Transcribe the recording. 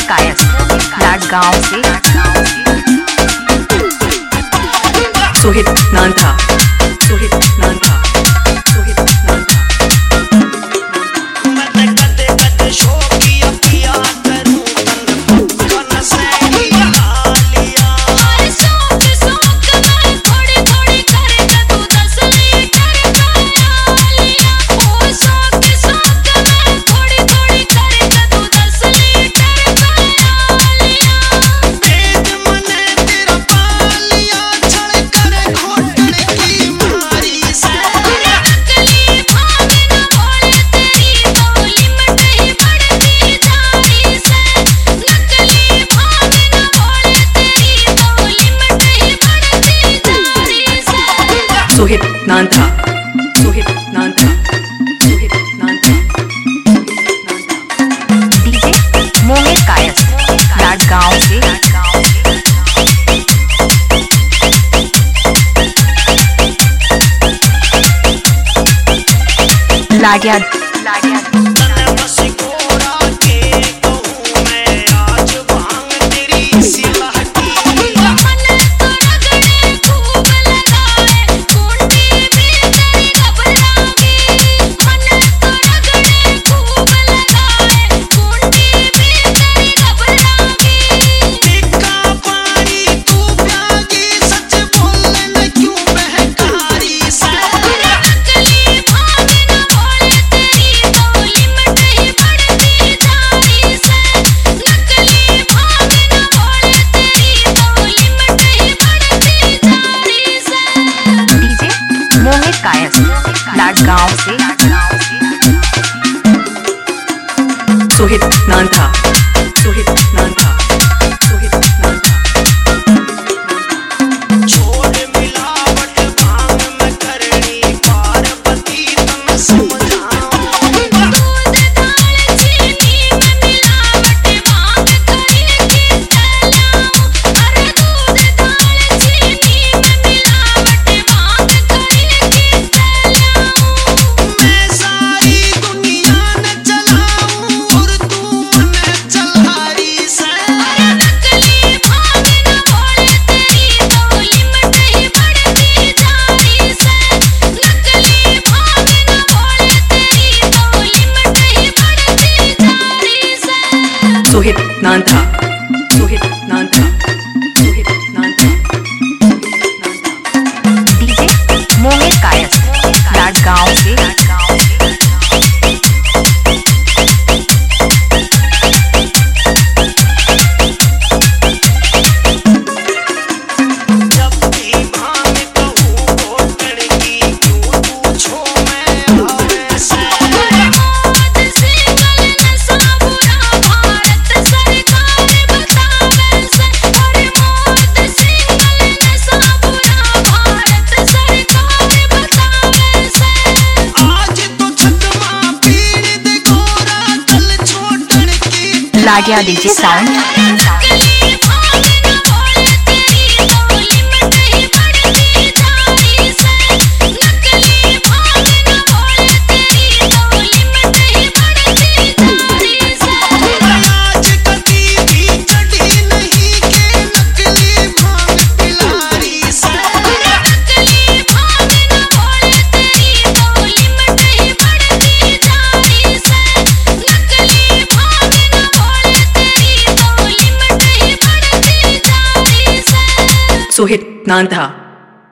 कायस लाडगांव से सोहित नांथा सोहित नांथा सोहित नांथा सोहित नांथा सोहित नांथा सोहित नांथा डीजे मोहित कायस लाडगांव से लाडिया कायस लाडगांव से सोहित नांथा सोहित नांथा सोहित नांथा छोड़ मिलावट भांग में करनी पार्वती तुम समझाओ सोहित नांथा सोहित नांथा सोहित नांथा डीजे मोहित कायस लाडगांव से लाडिया डीजे साउंड सोहित नांथा